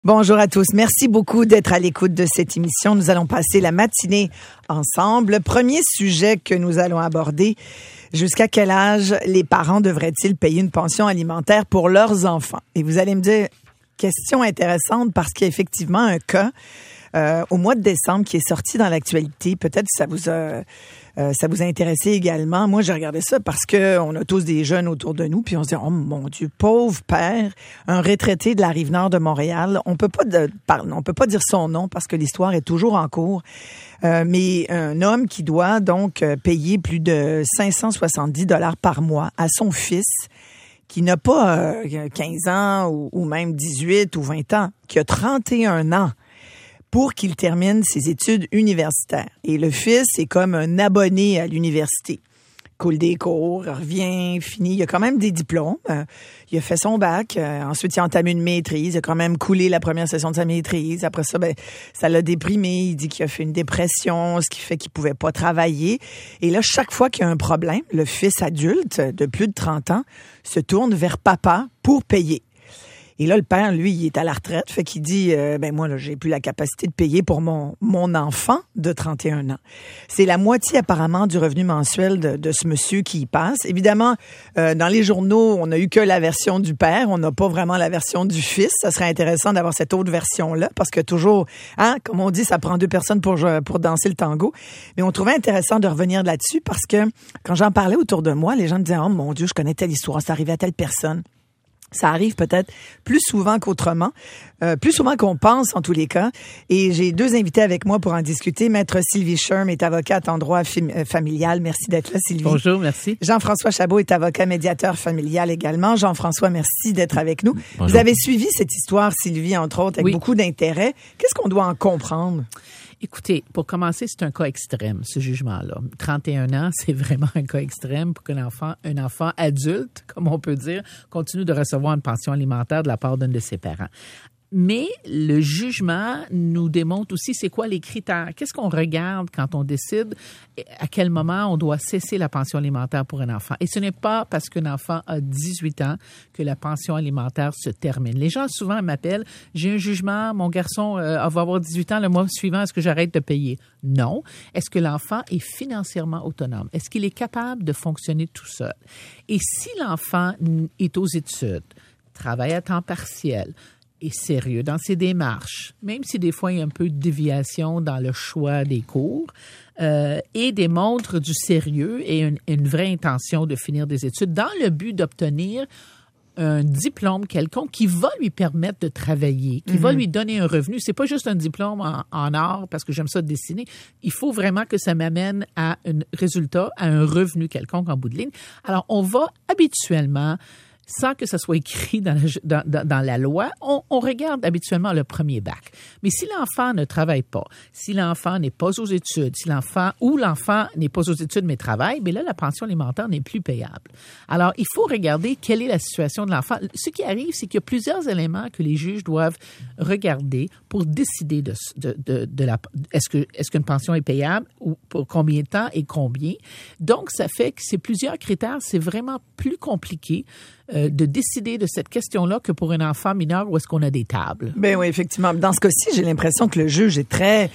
Bonjour à tous. Merci beaucoup d'être à l'écoute de cette émission. Nous allons passer la matinée ensemble. Le premier sujet que nous allons aborder, jusqu'à quel âge les parents devraient-ils payer une pension alimentaire pour leurs enfants? Et vous allez me dire, question intéressante parce qu'il y a effectivement un cas au mois de décembre qui est sorti dans l'actualité. Peut-être que ça vous a intéressé également. Moi, j'ai regardé ça parce que on a tous des jeunes autour de nous, puis on se dit, oh mon Dieu, pauvre père, un retraité de la Rive-Nord de Montréal. On peut pas dire son nom parce que l'histoire est toujours en cours. Mais un homme qui doit donc payer plus de 570 $ par mois à son fils, qui n'a pas 15 ans ou même 18 ou 20 ans, qui a 31 ans, pour qu'il termine ses études universitaires. Et le fils est comme un abonné à l'université. Coule des cours, revient, finit. Il a quand même des diplômes. Il a fait son bac. Ensuite, il a entamé une maîtrise. Il a quand même coulé la première session de sa maîtrise. Après ça, ça l'a déprimé. Il dit qu'il a fait une dépression, ce qui fait qu'il pouvait pas travailler. Et là, chaque fois qu'il y a un problème, le fils adulte de plus de 30 ans se tourne vers papa pour payer. Et là, le père, lui, il est à la retraite, fait qu'il dit, moi, là, j'ai plus la capacité de payer pour mon enfant de 31 ans. C'est la moitié, apparemment, du revenu mensuel de ce monsieur qui y passe. Évidemment, dans les journaux, on n'a eu que la version du père, on n'a pas vraiment la version du fils. Ça serait intéressant d'avoir cette autre version-là, parce que toujours, comme on dit, ça prend deux personnes pour danser le tango. Mais on trouvait intéressant de revenir là-dessus, parce que quand j'en parlais autour de moi, les gens me disaient, oh mon Dieu, je connais telle histoire, ça arrivait à telle personne. Ça arrive peut-être plus souvent qu'autrement, plus souvent qu'on pense en tous les cas. Et j'ai deux invités avec moi pour en discuter. Maître Sylvie Sherm est avocate en droit familial. Merci d'être là, Sylvie. Bonjour, merci. Jean-François Chabot est avocat médiateur familial également. Jean-François, merci d'être avec nous. Bonjour. Vous avez suivi cette histoire, Sylvie, entre autres, avec beaucoup d'intérêt. Qu'est-ce qu'on doit en comprendre? Écoutez, pour commencer, c'est un cas extrême, ce jugement-là. 31 ans, c'est vraiment un cas extrême pour qu'un enfant adulte, comme on peut dire, continue de recevoir une pension alimentaire de la part d'un de ses parents. Mais le jugement nous démontre aussi c'est quoi les critères. Qu'est-ce qu'on regarde quand on décide à quel moment on doit cesser la pension alimentaire pour un enfant. Et ce n'est pas parce qu'un enfant a 18 ans que la pension alimentaire se termine. Les gens souvent m'appellent, j'ai un jugement, mon garçon va avoir 18 ans, le mois suivant, est-ce que j'arrête de payer? Non. Est-ce que l'enfant est financièrement autonome? Est-ce qu'il est capable de fonctionner tout seul? Et si l'enfant est aux études, travaille à temps partiel, est sérieux dans ses démarches, même si des fois il y a un peu de déviation dans le choix des cours, et démontre du sérieux et une vraie intention de finir des études dans le but d'obtenir un diplôme quelconque qui va lui permettre de travailler, qui va lui donner un revenu. C'est pas juste un diplôme en art parce que j'aime ça dessiner. Il faut vraiment que ça m'amène à un résultat, à un revenu quelconque en bout de ligne. Alors, on va habituellement, sans que ça soit écrit dans la loi, on regarde habituellement le premier bac. Mais si l'enfant ne travaille pas, si l'enfant n'est pas aux études, si l'enfant n'est pas aux études mais travaille, bien là, la pension alimentaire n'est plus payable. Alors, il faut regarder quelle est la situation de l'enfant. Ce qui arrive, c'est qu'il y a plusieurs éléments que les juges doivent regarder pour décider est-ce qu'une pension est payable ou pour combien de temps et combien. Donc, ça fait que c'est plusieurs critères. C'est vraiment plus compliqué de décider de cette question-là que pour un enfant mineur où est-ce qu'on a des tables. Ben oui, effectivement. Dans ce cas-ci, j'ai l'impression que le juge est très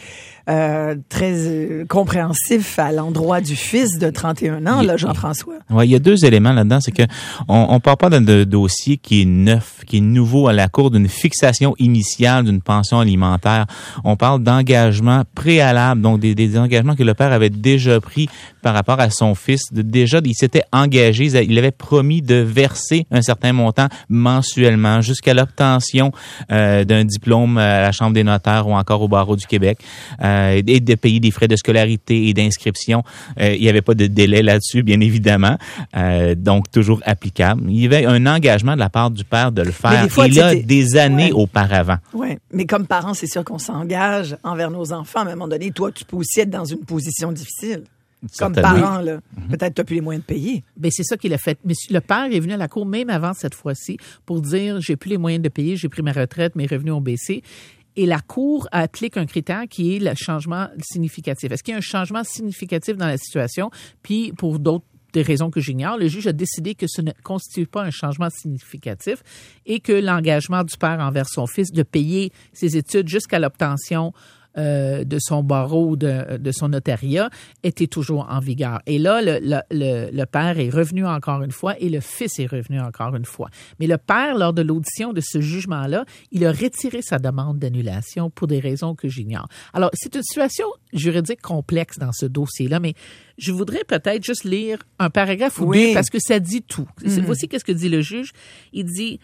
compréhensif à l'endroit du fils de 31 ans, là, Jean-François. Oui, il y a deux éléments là-dedans. C'est que on parle pas d'un dossier qui est neuf, qui est nouveau à la cour, d'une fixation initiale d'une pension alimentaire. On parle d'engagement préalable, donc des engagements que le père avait déjà pris par rapport à son fils. Déjà, il s'était engagé, il avait promis de verser un certain montant mensuellement jusqu'à l'obtention d'un diplôme à la Chambre des notaires ou encore au Barreau du Québec. Et de payer des frais de scolarité et d'inscription. Il n'y avait pas de délai là-dessus, bien évidemment. Donc, toujours applicable. Il y avait un engagement de la part du père de le faire. Fois, et là, des années auparavant. Oui, mais comme parents, c'est sûr qu'on s'engage envers nos enfants. À un moment donné, toi, tu peux aussi être dans une position difficile. Comme parent, là. Peut-être tu n'as plus les moyens de payer. Bien, c'est ça qu'il a fait. Mais le père est venu à la cour, même avant cette fois-ci, pour dire, j'ai plus les moyens de payer, j'ai pris ma retraite, mes revenus ont baissé. Et la Cour applique un critère qui est le changement significatif. Est-ce qu'il y a un changement significatif dans la situation? Puis, pour d'autres des raisons que j'ignore, le juge a décidé que ce ne constitue pas un changement significatif et que l'engagement du père envers son fils de payer ses études jusqu'à l'obtention de son barreau, de son notariat, était toujours en vigueur. Et là, le père est revenu encore une fois et le fils est revenu encore une fois. Mais le père, lors de l'audition de ce jugement-là, il a retiré sa demande d'annulation pour des raisons que j'ignore. Alors, c'est une situation juridique complexe dans ce dossier-là, mais je voudrais peut-être juste lire un paragraphe ou deux parce que ça dit tout. Voici qu'est-ce que dit le juge. Il dit...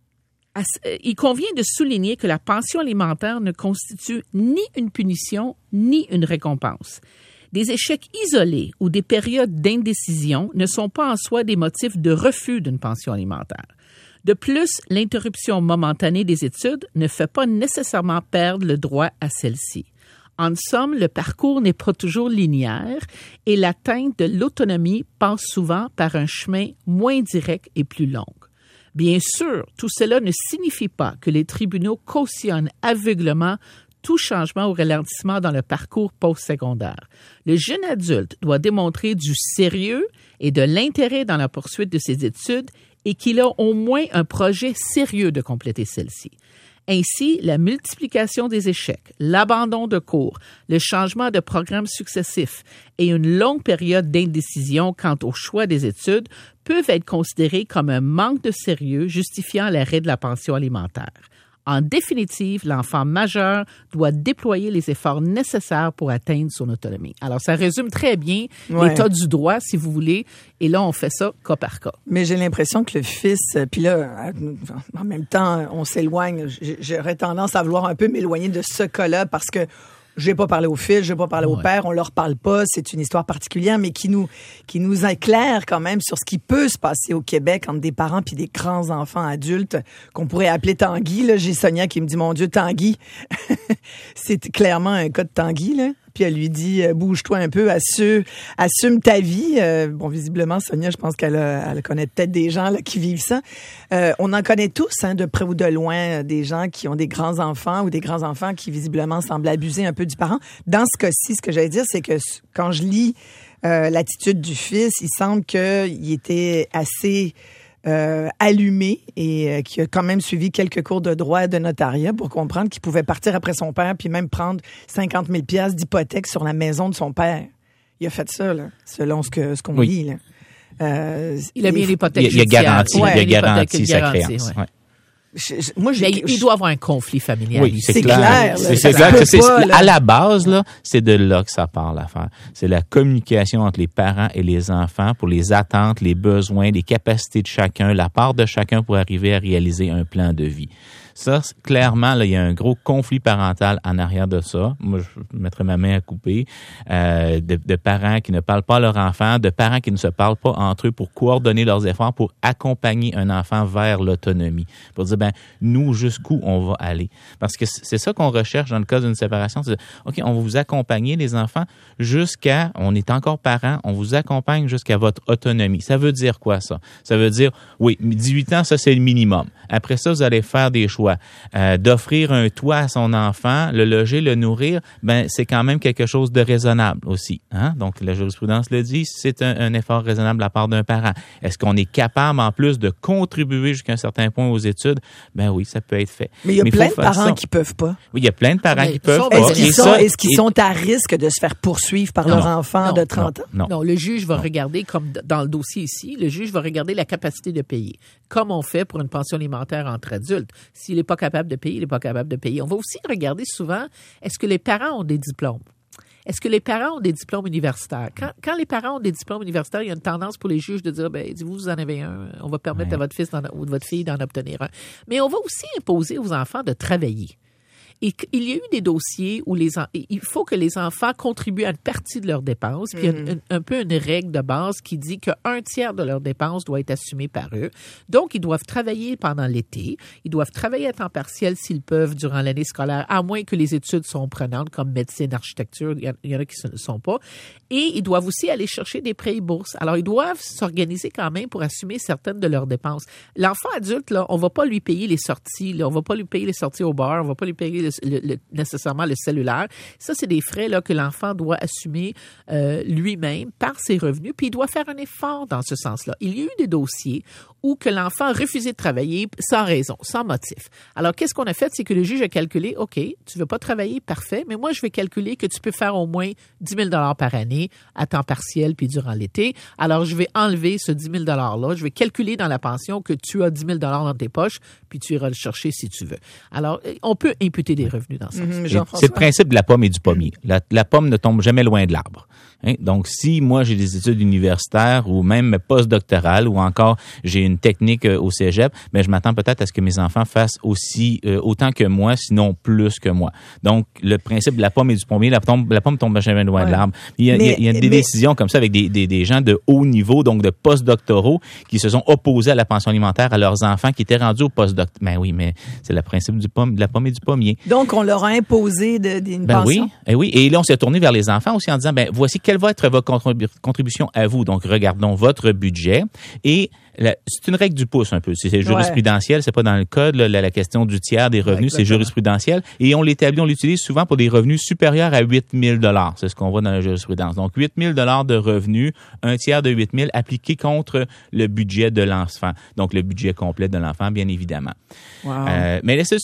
Il convient de souligner que la pension alimentaire ne constitue ni une punition ni une récompense. Des échecs isolés ou des périodes d'indécision ne sont pas en soi des motifs de refus d'une pension alimentaire. De plus, l'interruption momentanée des études ne fait pas nécessairement perdre le droit à celle-ci. En somme, le parcours n'est pas toujours linéaire et l'atteinte de l'autonomie passe souvent par un chemin moins direct et plus long. Bien sûr, tout cela ne signifie pas que les tribunaux cautionnent aveuglément tout changement ou ralentissement dans le parcours postsecondaire. Le jeune adulte doit démontrer du sérieux et de l'intérêt dans la poursuite de ses études et qu'il a au moins un projet sérieux de compléter celle-ci. Ainsi, la multiplication des échecs, l'abandon de cours, le changement de programme successifs et une longue période d'indécision quant au choix des études peuvent être considérés comme un manque de sérieux justifiant l'arrêt de la pension alimentaire. En définitive, l'enfant majeur doit déployer les efforts nécessaires pour atteindre son autonomie. Alors, ça résume très bien l'état du droit, si vous voulez, et là, on fait ça cas par cas. Mais j'ai l'impression que le fils, puis là, en même temps, on s'éloigne. J'aurais tendance à vouloir un peu m'éloigner de ce cas-là parce que j'ai pas parlé au fils, j'ai pas parlé au père, on leur parle pas, c'est une histoire particulière, mais qui nous éclaire quand même sur ce qui peut se passer au Québec entre des parents puis des grands enfants adultes qu'on pourrait appeler Tanguy. Là, j'ai Sonia qui me dit, mon Dieu, Tanguy. C'est clairement un cas de Tanguy, là. Puis elle lui dit, bouge-toi un peu, assume ta vie. Bon, visiblement, Sonia, je pense elle connaît peut-être des gens là qui vivent ça. On en connaît tous, de près ou de loin, des gens qui ont des grands-enfants ou des grands-enfants qui visiblement semblent abuser un peu du parent. Dans ce cas-ci, ce que j'allais dire, c'est que quand je lis l'attitude du fils, il semble qu'il était assez... allumé et qui a quand même suivi quelques cours de droit et de notariat pour comprendre qu'il pouvait partir après son père puis même prendre 50 000 $ d'hypothèque sur la maison de son père. Il a fait ça, là, selon ce qu'on lit. Là. Il a mis l'hypothèque il a garanti sa créance. Ouais. Il doit avoir un conflit familial. Oui, c'est clair. C'est clair que à la base, là, c'est de là que ça part l'affaire. C'est la communication entre les parents et les enfants pour les attentes, les besoins, les capacités de chacun, la part de chacun pour arriver à réaliser un plan de vie. Ça, clairement, là, il y a un gros conflit parental en arrière de ça. Moi, je mettrais ma main à couper. De parents qui ne parlent pas à leur enfant, de parents qui ne se parlent pas entre eux pour coordonner leurs efforts, pour accompagner un enfant vers l'autonomie. Pour dire, nous, jusqu'où on va aller. Parce que c'est ça qu'on recherche dans le cas d'une séparation. C'est, OK, on va vous accompagner, les enfants, jusqu'à, on est encore parents, on vous accompagne jusqu'à votre autonomie. Ça veut dire quoi, ça? Ça veut dire, oui, 18 ans, ça, c'est le minimum. Après ça, vous allez faire des choix. D'offrir un toit à son enfant, le loger, le nourrir, c'est quand même quelque chose de raisonnable aussi. Hein? Donc, la jurisprudence le dit, c'est un effort raisonnable de la part d'un parent. Est-ce qu'on est capable, en plus, de contribuer jusqu'à un certain point aux études? Oui, ça peut être fait. Mais il y a plein de parents qui peuvent pas. Oui, il y a plein de parents qui peuvent pas. Est-ce qu'ils sont à risque de se faire poursuivre par leur enfant de 30 ans? Non, le juge va regarder, comme dans le dossier ici, le juge va regarder la capacité de payer. Comme on fait pour une pension alimentaire entre adultes. S'il n'est pas capable de payer, il n'est pas capable de payer. On va aussi regarder souvent, est-ce que les parents ont des diplômes? Est-ce que les parents ont des diplômes universitaires? Quand les parents ont des diplômes universitaires, il y a une tendance pour les juges de dire, vous en avez un, on va permettre à votre fils ou de votre fille d'en obtenir un. Mais on va aussi imposer aux enfants de travailler. Et il y a eu des dossiers où il faut que les enfants contribuent à une partie de leurs dépenses, puis il y a un peu une règle de base qui dit qu'un tiers de leurs dépenses doit être assumé par eux. Donc, ils doivent travailler pendant l'été, ils doivent travailler à temps partiel s'ils peuvent durant l'année scolaire, à moins que les études sont prenantes, comme médecine, architecture, il y en a qui ne le sont pas. Et ils doivent aussi aller chercher des prêts et bourses. Alors, ils doivent s'organiser quand même pour assumer certaines de leurs dépenses. L'enfant adulte, là, on va pas lui payer les sorties, là, on va pas lui payer les sorties au bar, on va pas lui payer nécessairement le cellulaire. Ça, c'est des frais là que l'enfant doit assumer lui-même par ses revenus, puis il doit faire un effort dans ce sens-là. Il y a eu des dossiers où que l'enfant a refusé de travailler sans raison, sans motif. Alors, qu'est-ce qu'on a fait? C'est que le juge a calculé, OK, tu veux pas travailler, parfait, mais moi, je vais calculer que tu peux faire au moins 10 000 $ par année à temps partiel puis durant l'été. Alors, je vais enlever ce 10 000 $-là. Je vais calculer dans la pension que tu as 10 000 $ dans tes poches, puis tu iras le chercher si tu veux. Alors, on peut imputer des revenus dans ça. C'est le principe de la pomme et du pommier. La pomme ne tombe jamais loin de l'arbre. Hein? Donc, si moi, j'ai des études universitaires ou même postdoctorales ou encore j'ai une technique au cégep, ben je m'attends peut-être à ce que mes enfants fassent aussi autant que moi, sinon plus que moi. Donc, le principe de la pomme et du pommier, la pomme tombe jamais loin de l'arbre. Il y a des décisions comme ça avec des gens de haut niveau, donc de postdoctoraux, qui se sont opposés à la pension alimentaire à leurs enfants qui étaient rendus au postdoc. Ben oui, mais c'est le principe de la pomme et du pommier. Donc, on leur a imposé une pension. Oui. Et là, on s'est tourné vers les enfants aussi en disant, ben voici quelle va être votre contribution à vous. Donc, regardons votre budget. Et c'est une règle du pouce un peu. C'est jurisprudentiel, c'est pas dans le code. La question du tiers des revenus, c'est jurisprudentiel. Et on l'utilise souvent pour des revenus supérieurs à 8 000 $. C'est ce qu'on voit dans la jurisprudence. Donc, 8 000 $ de revenus, un tiers de 8 000 appliqué contre le budget de l'enfant. Donc, le budget complet de l'enfant, bien évidemment. Wow. Mais c'est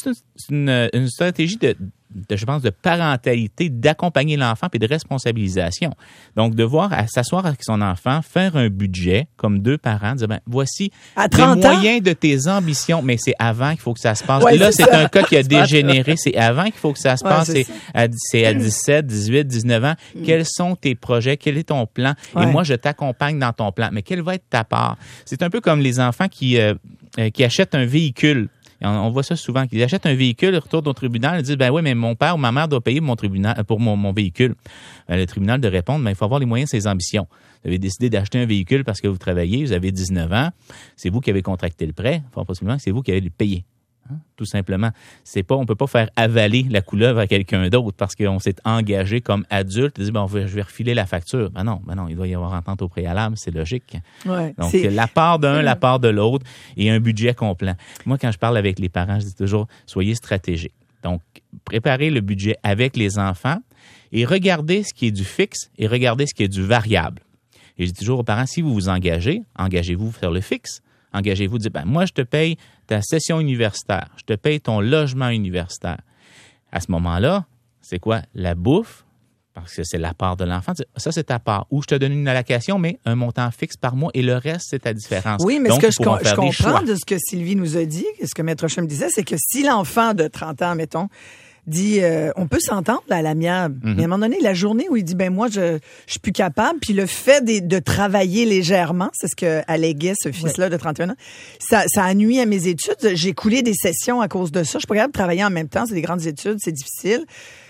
une stratégie je pense, de parentalité, d'accompagner l'enfant et de responsabilisation. Donc, de voir, à s'asseoir avec son enfant, faire un budget, comme deux parents, dire, ben, voici les moyens de tes ambitions, mais c'est avant qu'il faut que ça se passe. Ouais, là, c'est un cas qui a dégénéré. C'est avant qu'il faut que ça se passe. C'est à 17, 18, 19 ans. Quels sont tes projets? Quel est ton plan? Et moi, je t'accompagne dans ton plan. Mais quelle va être ta part? C'est un peu comme les enfants qui achètent un véhicule. On voit ça souvent, qu'ils achètent un véhicule, ils retournent au tribunal, ils disent, ben oui, mais mon père ou ma mère doit payer pour mon véhicule. Le tribunal de répondre, ben il faut avoir les moyens de ses ambitions. Vous avez décidé d'acheter un véhicule parce que vous travaillez, vous avez 19 ans, c'est vous qui avez contracté le prêt, fort possiblement, c'est vous qui avez le payé. Hein? Tout simplement. On peut pas faire avaler la couleuvre à quelqu'un d'autre parce qu'on s'est engagé comme adulte et dit, je vais refiler la facture. Ben non, il doit y avoir entente au préalable, c'est logique. Ouais, donc, la part d'un, la part de l'autre et un budget complet. Moi, quand je parle avec les parents, je dis toujours, soyez stratégiques. Donc, préparez le budget avec les enfants et regardez ce qui est du fixe et regardez ce qui est du variable. Et je dis toujours aux parents, si vous vous engagez, engagez-vous pour faire le fixe. Engagez-vous, dites, moi, je te paye ta session universitaire, je te paye ton logement universitaire. À ce moment-là, c'est quoi? La bouffe, parce que c'est la part de l'enfant. Ça, c'est ta part. Ou je te donne une allocation, mais un montant fixe par mois et le reste, c'est ta différence. Oui, mais donc, ce que je comprends de ce que Sylvie nous a dit, ce que Maître Chum disait, c'est que si l'enfant de 30 ans, mettons, dit on peut s'entendre à l'amiable. Mais à un moment donné, la journée où il dit moi je suis plus capable, puis le fait de travailler légèrement, c'est ce que alléguait ce fils-là de 31 ans, ça a nui à mes études. J'ai coulé des sessions à cause de ça. Je suis pas capable de travailler en même temps, c'est des grandes études, c'est difficile.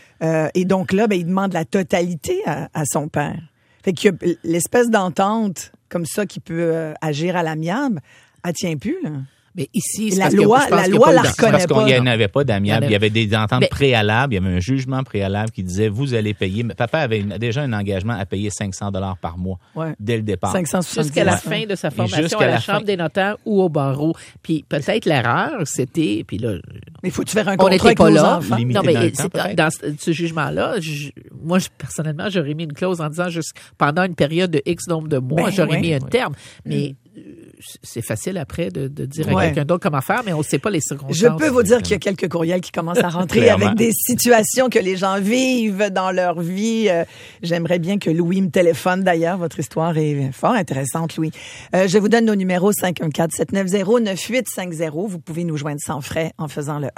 Et donc là, il demande la totalité à son père. Fait qu'il y a l'espèce d'entente comme ça qui peut agir à l'amiable, elle tient plus là. Mais ici, la loi la reconnaît pas. Parce qu'il n'y avait pas d'amiable. Il y avait des ententes préalables. Il y avait un jugement préalable qui disait, vous allez payer. Papa avait déjà un engagement à payer 500 $ par mois dès le départ. 570 jusqu'à la fin de sa formation à la Chambre des notaires ou au barreau. Puis peut-être l'erreur, c'était... Puis là, mais faut-tu faire un contrat avec nos enfants? Non, mais dans ce jugement-là, moi, personnellement, j'aurais mis une clause en disant pendant une période de X nombre de mois, j'aurais mis un terme. Mais... c'est facile après de dire à quelqu'un d'autre comment faire, mais on ne sait pas les circonstances. Je peux vous dire qu'il y a quelques courriels qui commencent à rentrer avec des situations que les gens vivent dans leur vie. J'aimerais bien que Louis me téléphone d'ailleurs. Votre histoire est fort intéressante, Louis. Je vous donne nos numéros 514-790-9850. Vous pouvez nous joindre sans frais en faisant le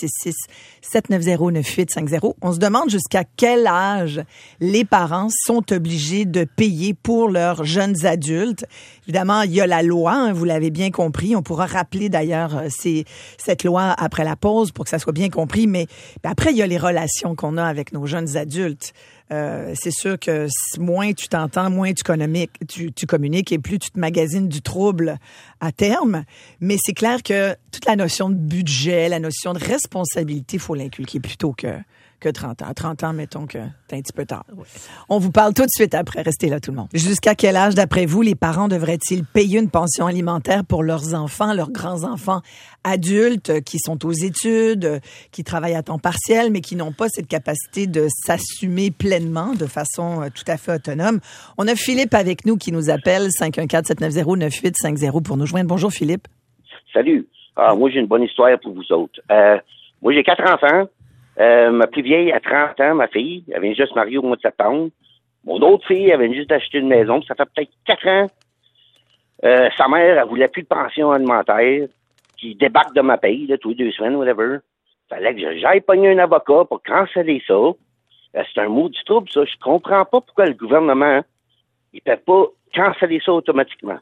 1-866-790-9850. On se demande jusqu'à quel âge les parents sont obligés de payer pour leurs jeunes adultes. Évidemment, il y a la loi, hein, vous l'avez bien compris. On pourra rappeler d'ailleurs cette loi après la pause pour que ça soit bien compris. Mais après, il y a les relations qu'on a avec nos jeunes adultes. c'est sûr que moins tu t'entends, moins tu communiques et plus tu te magasines du trouble à terme. Mais c'est clair que toute la notion de budget, la notion de responsabilité, il faut l'inculquer plutôt que 30 ans. À 30 ans, mettons que t'es un petit peu tard. Oui. On vous parle tout de suite après. Restez là, tout le monde. Jusqu'à quel âge, d'après vous, les parents devraient-ils payer une pension alimentaire pour leurs enfants, leurs grands-enfants adultes qui sont aux études, qui travaillent à temps partiel, mais qui n'ont pas cette capacité de s'assumer pleinement de façon tout à fait autonome? On a Philippe avec nous qui nous appelle 514-790-9850 pour nous joindre. Bonjour, Philippe. Salut. Moi, j'ai une bonne histoire pour vous autres. Moi, j'ai 4 enfants. Ma plus vieille a 30 ans, ma fille. Elle vient juste marier au mois de septembre. Mon autre fille, elle vient juste d'acheter une maison. Ça fait peut-être 4 ans. Sa mère, elle voulait plus de pension alimentaire qui débarque de ma paye, là, tous les 2 semaines, whatever. Fallait que j'aille pogner un avocat pour canceller ça. C'est un mot du trouble, ça. Je comprends pas pourquoi le gouvernement, il peut pas canceller ça automatiquement.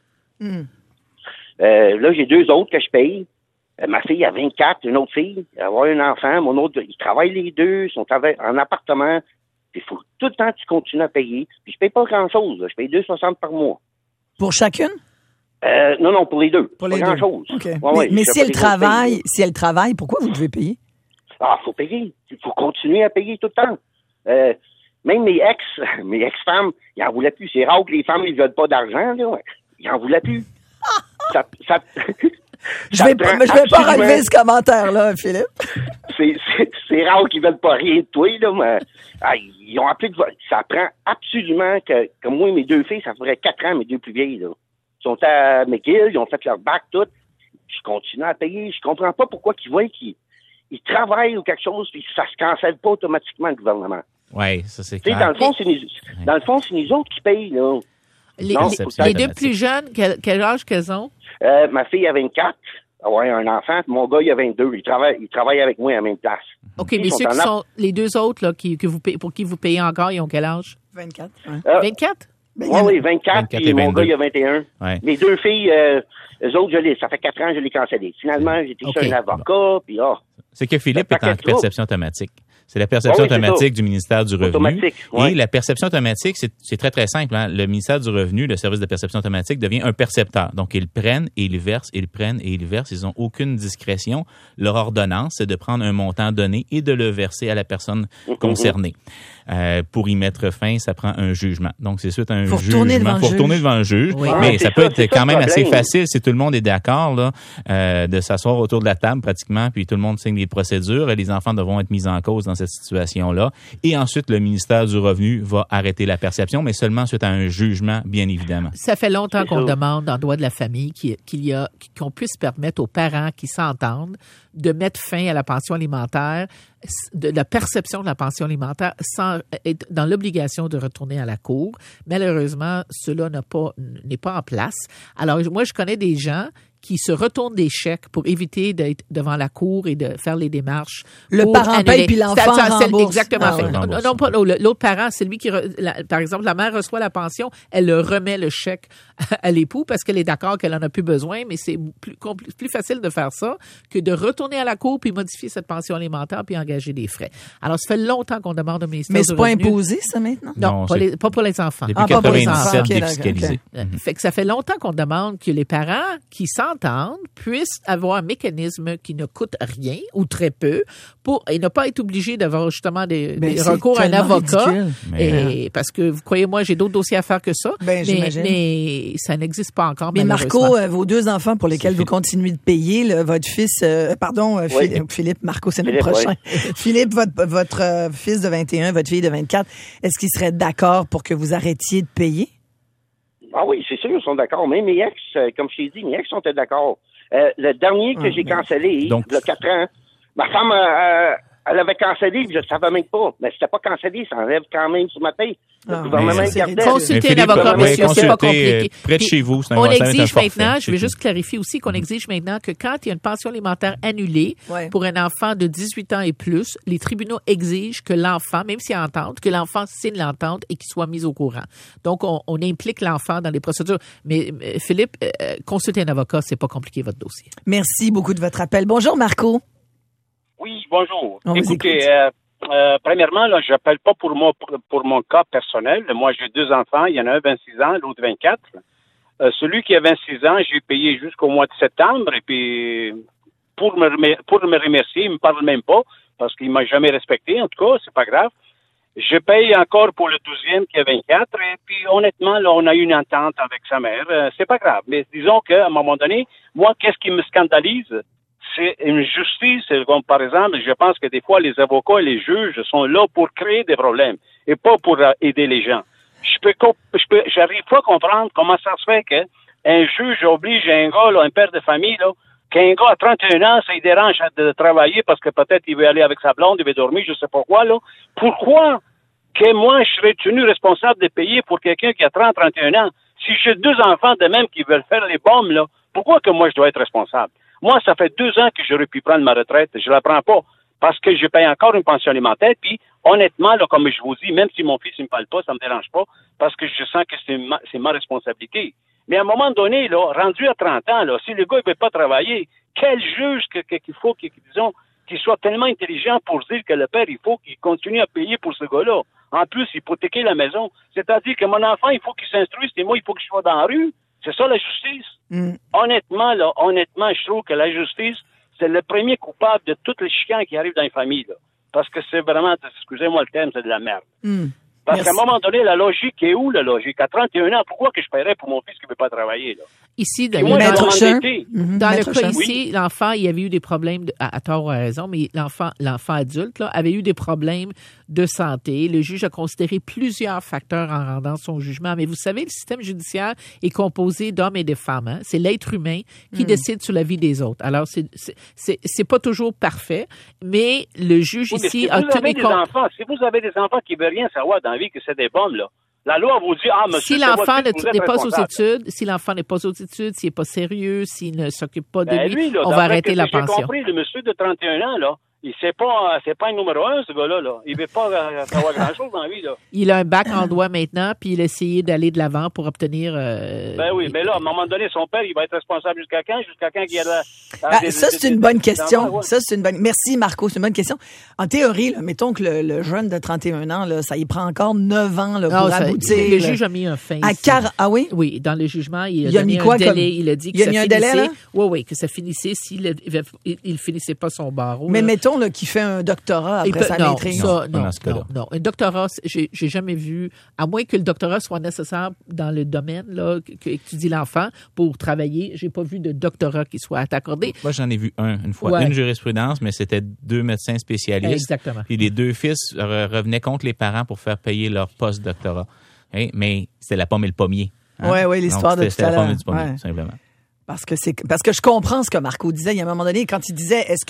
Là, j'ai 2 autres que je paye. Ma fille a 24, une autre fille, elle va avoir un enfant, mon autre, ils travaillent les deux, ils sont en appartement, puis il faut tout le temps que tu continues à payer, puis je paye pas grand-chose, là. Je paye 2,60 par mois. Pour chacune? Non, pour les deux. Pour les pas deux. grand-chose. Okay. Mais si elle travaille, pourquoi vous devez payer? Faut payer. Il faut continuer à payer tout le temps. Même mes ex-femmes, ils en voulaient plus. C'est rare que les femmes, ils veulent pas d'argent, là. Ils en voulaient plus. Je vais pas relever ce commentaire-là, Philippe. C'est rare qu'ils veulent pas rien de toi, là, mais ils ont appelé ça prend absolument que, comme moi, mes 2 filles, ça ferait 4 ans, mes 2 plus vieilles, là. Ils sont à McGill, ils ont fait leur bac, tout. Je continue à payer. Je comprends pas pourquoi ils voient qu'ils travaillent ou quelque chose, puis ça se cancelle pas automatiquement, le gouvernement. Oui, ça c'est clair. Dans le fond, c'est nous autres qui payent, là. Les 2 plus jeunes, quel âge qu'elles ont? Ma fille a 24. Ouais, un enfant. Mon gars, il a 22. Il travaille avec moi à la même place. OK, mais ceux qui sont les 2 autres là, pour qui vous payez encore, ils ont quel âge? 24. 24? Oui, 24. Puis mon gars, il a 21. Ouais. Les 2 filles, eux autres, ça fait 4 ans, je les cancellé. Finalement, j'ai été chez un avocat, puis c'est que Philippe est en perception automatique. C'est la perception automatique du ministère du Revenu. Et la perception automatique, c'est très, très simple. Hein? Le ministère du Revenu, le service de perception automatique, devient un percepteur. Donc, ils prennent et ils versent, ils prennent et ils versent. Ils n'ont aucune discrétion. Leur ordonnance, c'est de prendre un montant donné et de le verser à la personne concernée. Pour y mettre fin, ça prend un jugement. Donc, c'est suite à un jugement. Pour retourner devant le juge. Oui. Mais ça peut être quand même assez facile si tout le monde est d'accord là, de s'asseoir autour de la table pratiquement, puis tout le monde signe les procédures. Et les enfants devront être mis en cause dans cette situation-là. Et ensuite, le ministère du Revenu va arrêter la perception, mais seulement suite à un jugement, bien évidemment. Ça fait longtemps qu'on demande dans le droit de la famille qu'on puisse permettre aux parents qui s'entendent de mettre fin à la pension alimentaire, de la perception de la pension alimentaire sans être dans l'obligation de retourner à la cour. Malheureusement, cela n'est pas en place. Alors, moi, je connais des gens qui se retournent des chèques pour éviter d'être devant la cour et de faire les démarches. Le parent paye puis l'enfant rembourse. Exactement. Non, pas l'autre parent, c'est lui qui, par exemple, la mère reçoit la pension, elle le remet le chèque à l'époux parce qu'elle est d'accord qu'elle en a plus besoin, mais c'est plus facile de faire ça que de retourner à la cour puis modifier cette pension alimentaire puis engager des frais. Alors, ça fait longtemps qu'on demande au ministère du Revenu. Mais c'est pas imposé, ça, maintenant? Non, pas pour les enfants. Depuis 97, défiscalisé. Fait que ça fait longtemps qu'on demande que les parents qui s'entendent puissent avoir un mécanisme qui ne coûte rien ou très peu et ne pas être obligé d'avoir justement des recours à un avocat. Parce que, vous croyez-moi, j'ai d'autres dossiers à faire que ça. Mais ça n'existe pas encore. Mais Marco, vos 2 enfants pour lesquels vous continuez de payer, votre fils, Philippe, Marco, c'est notre prochain. Philippe, votre fils de 21, votre fille de 24, est-ce qu'ils seraient d'accord pour que vous arrêtiez de payer? Ah oui, c'est sûr, ils sont d'accord. Même mes ex, comme je t'ai dit, mes ex sont d'accord. Le dernier que j'ai cancellé, il y a 4 ans, ma femme, elle avait cancellé, je ne savais même pas. Mais c'était pas cancellé, ça enlève quand même sur ma paye. Le gouvernement gardait. Consultez un avocat, monsieur, c'est pas compliqué. Près de chez vous, on exige maintenant, je vais juste clarifier aussi qu'on exige maintenant que quand il y a une pension alimentaire annulée pour un enfant de 18 ans et plus, les tribunaux exigent que l'enfant, même s'il y a entente, que l'enfant signe l'entente et qu'il soit mis au courant. Donc, on implique l'enfant dans les procédures. Mais Philippe, consultez un avocat, c'est pas compliqué votre dossier. Merci beaucoup de votre appel. Bonjour, Marco. Oui, bonjour. Écoutez, premièrement, là, j'appelle pas pour mon cas personnel. Moi, j'ai 2 enfants. Il y en a un 26 ans, l'autre 24. Celui qui a 26 ans, j'ai payé jusqu'au mois de septembre. Et puis, pour me remercier, il me parle même pas parce qu'il m'a jamais respecté. En tout cas, c'est pas grave. Je paye encore pour le 12e qui a 24. Et puis, honnêtement, là, on a eu une entente avec sa mère. C'est pas grave. Mais disons qu'à un moment donné, moi, qu'est-ce qui me scandalise? C'est une justice, comme par exemple, je pense que des fois, les avocats et les juges sont là pour créer des problèmes et pas pour aider les gens. J'arrive pas à comprendre comment ça se fait qu'un juge oblige un gars, là, un père de famille, là, qu'un gars à 31 ans, ça lui dérange de travailler parce que peut-être il veut aller avec sa blonde, il veut dormir, je sais pas quoi, là. Pourquoi que moi, je serais tenu responsable de payer pour quelqu'un qui a 30, 31 ans? Si j'ai 2 enfants de même qui veulent faire les bombes, là, pourquoi que moi, je dois être responsable? Moi, ça fait 2 ans que j'aurais pu prendre ma retraite. Je la prends pas parce que je paye encore une pension alimentaire. Puis, honnêtement, là, comme je vous dis, même si mon fils ne me parle pas, ça me dérange pas parce que je sens que c'est ma responsabilité. Mais à un moment donné, là, rendu à 30 ans, là, si le gars ne veut pas travailler, quel juge qu'il faut qu'il soit tellement intelligent pour dire que le père, il faut qu'il continue à payer pour ce gars-là. En plus, hypothéquer la maison. C'est-à-dire que mon enfant, il faut qu'il s'instruise et moi, il faut que je sois dans la rue. C'est ça la justice. Honnêtement, je trouve que la justice, c'est le premier coupable de toutes les chicanes qui arrivent dans les familles, là. Parce que c'est vraiment, excusez-moi le terme, c'est de la merde. Parce qu'à un moment donné, la logique est où, la logique? À 31 ans, pourquoi que je paierais pour mon fils qui ne veut pas travailler, là? Ici, dans le cas ici, l'enfant, il y avait eu des problèmes, à tort ou à raison, mais l'enfant adulte, là, avait eu des problèmes de santé. Le juge a considéré plusieurs facteurs en rendant son jugement. Mais vous savez, le système judiciaire est composé d'hommes et de femmes. Hein? C'est l'être humain qui décide sur la vie des autres. Alors, c'est pas toujours parfait, mais le juge ici a tenu compte. Si vous avez des enfants qui ne veulent rien savoir dans la vie, que c'est des bombes, là, la loi vous dit, monsieur, si l'enfant n'est pas aux études, s'il n'est pas sérieux, s'il ne s'occupe pas de lui, là, on va arrêter la pension. J'ai compris, le monsieur de 31 ans, là, c'est pas un numéro 1, ce gars-là, là. Il veut pas savoir grand-chose dans la vie, là. Il a un bac en droit maintenant, puis il a essayé d'aller de l'avant pour obtenir... Ben oui, mais là, à un moment donné, son père, il va être responsable jusqu'à quand qu'il y a ça, c'est une bonne question. Merci, Marco, c'est une bonne question. En théorie, là, mettons que le jeune de 31 ans, là, ça y prend encore 9 ans là, pour aboutir. Le juge a mis un fin. Ah oui? Oui, dans le jugement, il a mis un délai. Il a dit que ça finissait... Délai, là? Oui, que ça finissait s'il finissait pas son barreau. Mais mettons qui fait un doctorat après sa maîtrise. Non. Un doctorat, j'ai jamais vu, à moins que le doctorat soit nécessaire dans le domaine là, qu'étudie l'enfant pour travailler, j'ai pas vu de doctorat qui soit accordé. Moi, j'en ai vu une fois. Une jurisprudence, mais c'était 2 médecins spécialistes. Exactement. Puis les 2 fils revenaient contre les parents pour faire payer leur post-doctorat. Hein? Mais c'était la pomme et le pommier. Hein? Oui, l'histoire de tout à l'heure. C'était la pomme et du pommier, simplement. Parce que je comprends ce que Marco disait. Il y a un moment donné, quand il disait, est-ce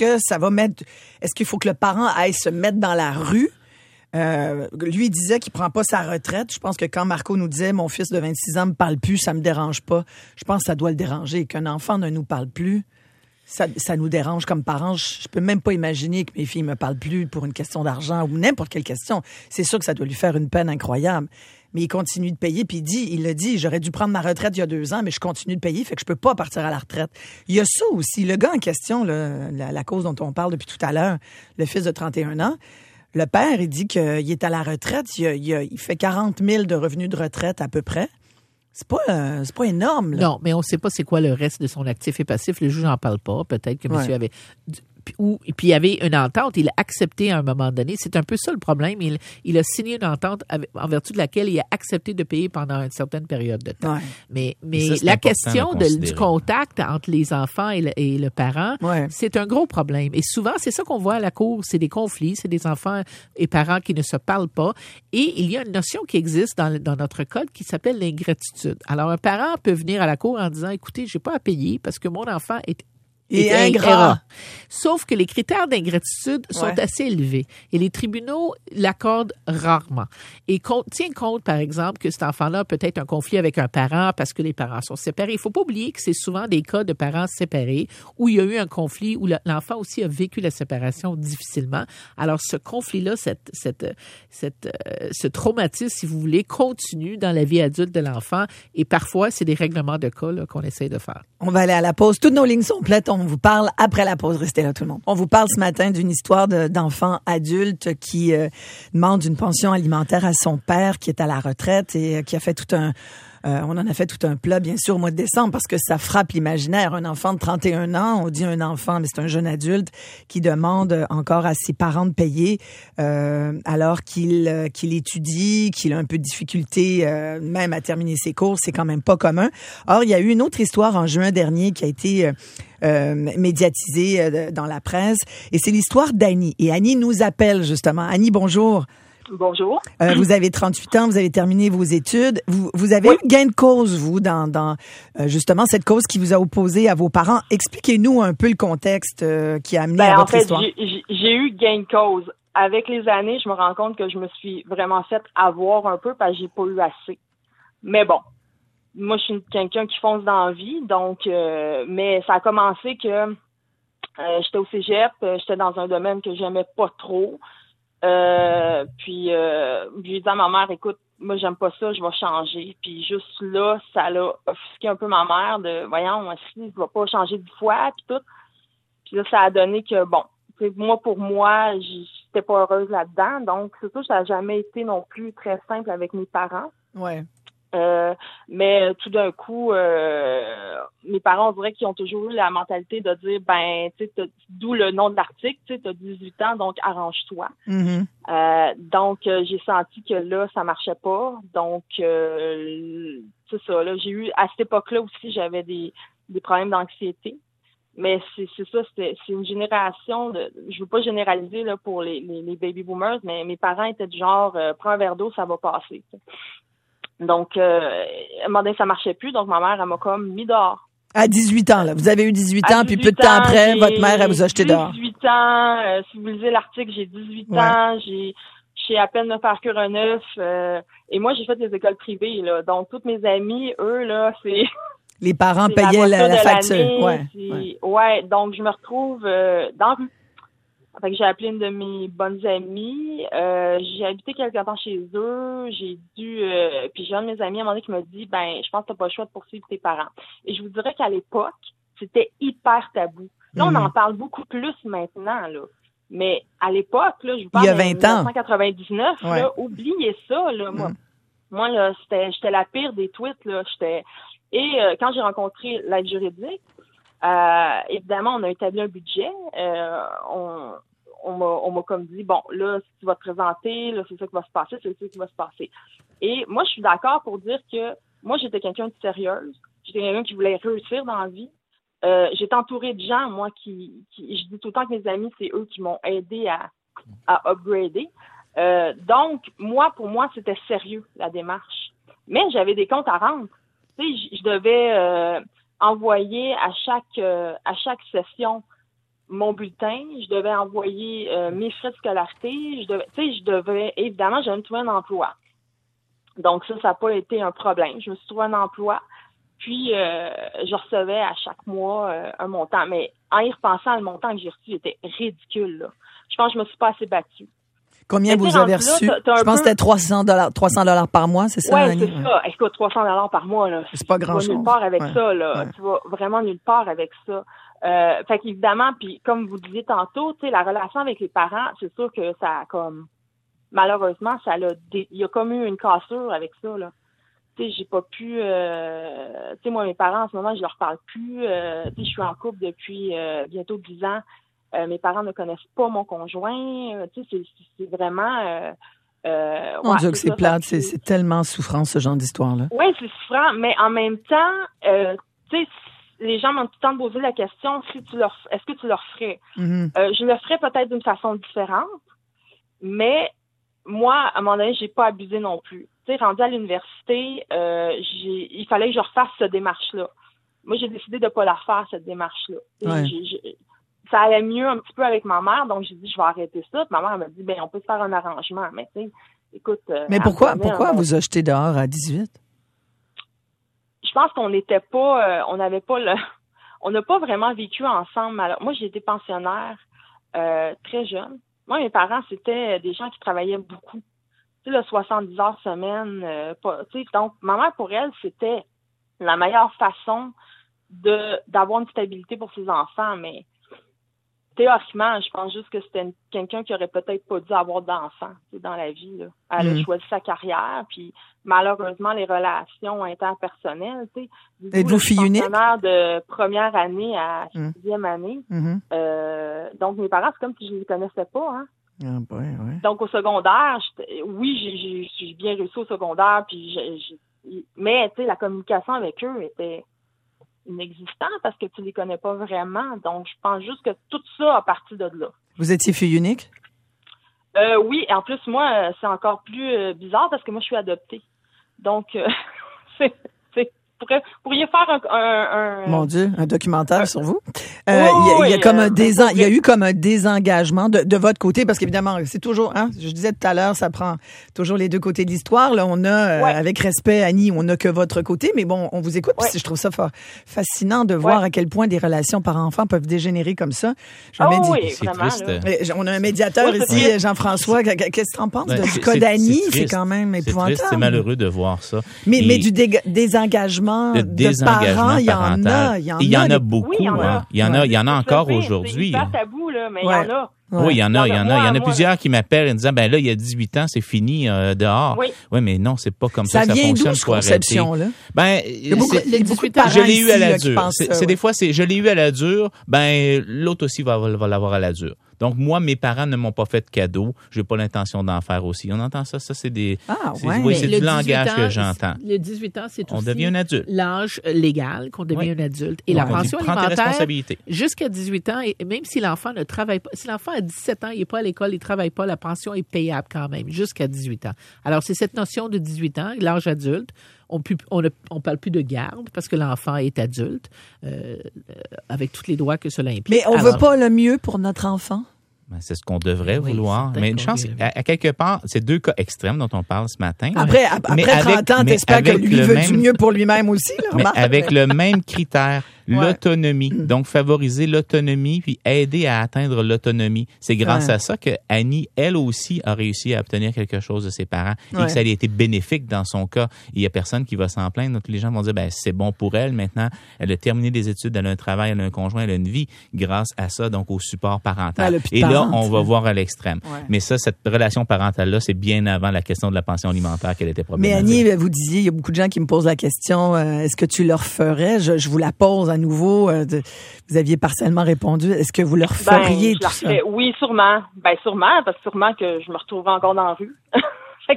qu'il faut que le parent aille se mettre dans la rue? Lui, il disait qu'il prend pas sa retraite. Je pense que quand Marco nous disait, mon fils de 26 ans me parle plus, ça me dérange pas. Je pense que ça doit le déranger. Qu'un enfant ne nous parle plus, ça nous dérange comme parents. Je peux même pas imaginer que mes filles me parlent plus pour une question d'argent ou n'importe quelle question. C'est sûr que ça doit lui faire une peine incroyable. Mais il continue de payer, puis il a dit, j'aurais dû prendre ma retraite il y a 2 ans, mais je continue de payer, fait que je peux pas partir à la retraite. Il y a ça aussi. Le gars en question, la cause dont on parle depuis tout à l'heure, le fils de 31 ans, le père, il dit qu'il est à la retraite, il fait 40 000 de revenus de retraite à peu près. C'est pas énorme, là. Non, mais on sait pas c'est quoi le reste de son actif et passif. Le juge n'en parle pas. Peut-être que monsieur avait... Puis il y avait une entente, il a accepté à un moment donné. C'est un peu ça le problème. Il a signé une entente en vertu de laquelle il a accepté de payer pendant une certaine période de temps. Mais ça, la question du contact entre les enfants et le parent, c'est un gros problème. Et souvent, c'est ça qu'on voit à la cour, c'est des conflits, c'est des enfants et parents qui ne se parlent pas. Et il y a une notion qui existe dans notre code qui s'appelle l'ingratitude. Alors, un parent peut venir à la cour en disant, écoutez, j'ai pas à payer parce que mon enfant est ingrat. Sauf que les critères d'ingratitude sont assez élevés et les tribunaux l'accordent rarement. Et tient compte, par exemple, que cet enfant-là a peut-être un conflit avec un parent parce que les parents sont séparés. Il faut pas oublier que c'est souvent des cas de parents séparés où il y a eu un conflit, où l'enfant aussi a vécu la séparation difficilement. Alors, ce conflit-là, ce traumatisme, si vous voulez, continue dans la vie adulte de l'enfant et parfois, c'est des règlements de cas là, qu'on essaie de faire. On va aller à la pause. Toutes nos lignes sont pleines. On vous parle après la pause. Restez là, tout le monde. On vous parle ce matin d'une histoire d'enfant adulte qui demande une pension alimentaire à son père qui est à la retraite et qui a fait tout un... on en a fait tout un plat, bien sûr, au mois de décembre, parce que ça frappe l'imaginaire. Un enfant de 31 ans, on dit un enfant, mais c'est un jeune adulte qui demande encore à ses parents de payer alors qu'il étudie, qu'il a un peu de difficulté même à terminer ses cours. C'est quand même pas commun. Or, il y a eu une autre histoire en juin dernier qui a été médiatisée dans la presse, et c'est l'histoire d'Annie. Et Annie nous appelle, justement. Annie, bonjour. Bonjour. Vous avez 38 ans, vous avez terminé vos études. Vous avez eu gain de cause, vous, dans justement cette cause qui vous a opposé à vos parents. Expliquez-nous un peu le contexte qui a amené à votre histoire. En fait, j'ai eu gain de cause. Avec les années, je me rends compte que je me suis vraiment fait avoir un peu parce que j'ai pas eu assez. Mais bon, moi, je suis quelqu'un qui fonce dans la vie, donc, mais ça a commencé que j'étais au cégep, j'étais dans un domaine que j'aimais pas trop. Puis j'ai dit à ma mère, écoute, moi j'aime pas ça, je vais changer. Puis juste là, ça l'a offusqué un peu ma mère de voyons, si je vais pas changer 10 fois puis tout. Puis là, ça a donné que bon, pour moi, j'étais pas heureuse là-dedans. Donc c'est sûr, ça n'a jamais été non plus très simple avec mes parents. Ouais. Mais tout d'un coup, mes parents, on dirait qu'ils ont toujours eu la mentalité de dire, ben, tu sais, d'où le nom de l'article, tu sais, t'as 18 ans, donc arrange-toi. Mm-hmm. Donc, j'ai senti que là, ça marchait pas. Donc, c'est ça, là, j'ai eu, à cette époque-là aussi, j'avais des problèmes d'anxiété. Mais c'est ça, c'est une génération je veux pas généraliser, là, pour les baby boomers, mais mes parents étaient du genre, prends un verre d'eau, ça va passer, t'sais. Donc, à un moment donné, ça marchait plus. Donc, ma mère, elle m'a comme mis dehors. À 18 ans, là. Vous avez eu 18 ans, puis peu de temps après, votre mère, elle vous a jeté dehors. 18 ans. Si vous lisez l'article, j'ai 18 ans. J'ai à peine 9 heures cure 9. Et moi, j'ai fait des écoles privées, là. Donc, toutes mes amies, eux, là, c'est... Les parents payaient la facture. Ouais. Donc, je me retrouve dans la rue. Fait que j'ai appelé une de mes bonnes amies. J'ai habité quelque temps chez eux. J'ai dû... puis j'ai un de mes amis à un moment donné qui m'a dit, ben, je pense que t'as pas le choix de poursuivre tes parents. Et je vous dirais qu'à l'époque, c'était hyper tabou. Là, on en parle beaucoup plus maintenant, là. Mais à l'époque, là, je vous parle il y a 20 ans. 1999, là, oubliez ça, là, moi. Moi, là, j'étais la pire des tweets, là. Et quand j'ai rencontré l'aide juridique, évidemment, on a établi un budget. On m'a comme dit, bon, là, si tu vas te présenter, là, c'est ça qui va se passer, c'est ça qui va se passer. Et moi, je suis d'accord pour dire que moi, j'étais quelqu'un de sérieuse. J'étais quelqu'un qui voulait réussir dans la vie. J'étais entourée de gens, moi, qui je dis tout le temps que mes amis, c'est eux qui m'ont aidé à upgrader. Donc, pour moi, c'était sérieux, la démarche. Mais j'avais des comptes à rendre. Tu sais, je devais envoyer à chaque session mon bulletin, je devais envoyer mes frais de scolarité, je devais, évidemment, j'avais trouvé un emploi. Donc ça n'a pas été un problème. Je me suis trouvé un emploi, puis je recevais à chaque mois un montant. Mais en y repensant, le montant que j'ai reçu était ridicule, là. Je pense que je me suis pas assez battue. Combien vous avez reçu? Je pense que c'était $300 par mois, c'est ça? Oui, c'est ça. Écoute, $300 par mois, là. C'est pas grand-chose. Tu vas nulle part avec ça, là. Tu vas vraiment nulle part avec ça. Fait qu'évidemment, puis comme vous disiez tantôt, tu sais, la relation avec les parents, c'est sûr que ça a comme, malheureusement, il y a comme eu une cassure avec ça, là. Tu sais, j'ai pas pu, tu sais, moi, mes parents, en ce moment, je leur parle plus. Tu sais, je suis en couple depuis bientôt 10 ans. Mes parents ne connaissent pas mon conjoint. Tu sais, c'est vraiment... Mon Dieu, que c'est plate. C'est tellement souffrant, ce genre d'histoire-là. Oui, c'est souffrant, mais en même temps, tu sais, les gens m'ont tout le temps posé la question, est-ce que tu leur ferais? Mm-hmm. Je le ferais peut-être d'une façon différente, mais moi, à un moment donné, j'ai pas abusé non plus. Tu sais, rendu à l'université, il fallait que je refasse cette démarche-là. Moi, j'ai décidé de pas la faire, cette démarche-là. Ouais. Ça allait mieux un petit peu avec ma mère, donc j'ai dit, je vais arrêter ça. Puis ma mère m'a dit, ben on peut faire un arrangement. Mais tu sais, écoute... Mais pourquoi vous a jeté dehors à 18? Je pense qu'on n'était pas... on n'avait pas le... On n'a pas vraiment vécu ensemble. Alors, moi, j'ai été pensionnaire très jeune. Moi, mes parents, c'était des gens qui travaillaient beaucoup. Tu sais, le 70 heures semaine. Tu sais, donc, ma mère, pour elle, c'était la meilleure façon d'avoir une stabilité pour ses enfants, mais théoriquement, je pense juste que c'était quelqu'un qui aurait peut-être pas dû avoir d'enfants dans la vie. Là. Elle a choisi sa carrière, puis malheureusement, les relations interpersonnelles. Êtes-vous fille unique? De première année à 6e année. Donc, mes parents, c'est comme si je ne les connaissais pas. Hein. Ah, ouais. Donc, au secondaire, j'ai bien réussi au secondaire, puis mais la communication avec eux était inexistant parce que tu les connais pas vraiment. Donc, je pense juste que tout ça a parti de là. Vous étiez fille unique? Oui. En plus, moi, c'est encore plus bizarre parce que moi, je suis adoptée. Donc, pourriez faire un Mon Dieu, un documentaire sur vous. Il y a eu comme un désengagement de votre côté parce qu'évidemment, c'est toujours, je disais tout à l'heure, ça prend toujours les deux côtés de l'histoire. Là, on a, avec respect, Annie, on n'a que votre côté, mais bon, on vous écoute. Puis je trouve ça fascinant de voir à quel point des relations par enfants peuvent dégénérer comme ça. C'est triste. On a un médiateur ici, Jean-François. Qu'est-ce que tu en penses du cas d'Annie? C'est quand même épouvantable. C'est malheureux de voir ça. Mais du désengagement de parents, il y en a. Il y en a beaucoup. Il y en a encore aujourd'hui. C'est hyper tabou, là, mais il y en a. Oui, il y en a. Il y en a plusieurs qui m'appellent en disant, ben là, il y a 18 ans, c'est fini dehors. Oui, mais non, c'est pas comme ça vient fonctionne. D'où, cette conception-là? Ben, je l'ai eu à la dure. C'est des fois, je l'ai eu à la dure. Ben, l'autre aussi va l'avoir à la dure. Donc, moi, mes parents ne m'ont pas fait de cadeau. J'ai pas l'intention d'en faire aussi. On entend ça. Ça, c'est des... c'est du langage que j'entends. Le 18 ans, c'est aussi devient un adulte. L'âge légal qu'on devient un adulte. Et la pension alimentaire, jusqu'à 18 ans, et même si l'enfant ne travaille pas, si l'enfant a 17 ans, il n'est pas à l'école, il travaille pas, la pension est payable quand même, jusqu'à 18 ans. Alors, c'est cette notion de 18 ans, l'âge adulte. On parle plus de garde parce que l'enfant est adulte, avec tous les droits que cela implique. Mais on veut pas le mieux pour notre enfant? Ben, c'est ce qu'on devrait vouloir. Mais une chance, à quelque part, c'est deux cas extrêmes dont on parle ce matin. Après 30 ans, t'espères que lui veut du mieux pour lui-même aussi. Là, mais avec le même critère, l'autonomie. Donc, favoriser l'autonomie puis aider à atteindre l'autonomie. C'est grâce à ça que Annie, elle aussi, a réussi à obtenir quelque chose de ses parents et que ça a été bénéfique dans son cas. Il y a personne qui va s'en plaindre. Donc, les gens vont dire, ben, c'est bon pour elle. Maintenant, elle a terminé des études, elle a un travail, elle a un conjoint, elle a une vie grâce à ça, donc au support parental. Et là, on va voir à l'extrême. Mais ça, cette relation parentale-là, c'est bien avant la question de la pension alimentaire qu'elle était problématique. Mais Annie, vous disiez, il y a beaucoup de gens qui me posent la question, est-ce que tu leur ferais? Je vous la pose à nouveau. Vous aviez partiellement répondu. Est-ce que vous leur feriez tout ça? Oui, sûrement. Ben, sûrement, parce que sûrement que je me retrouverai encore dans la rue. fait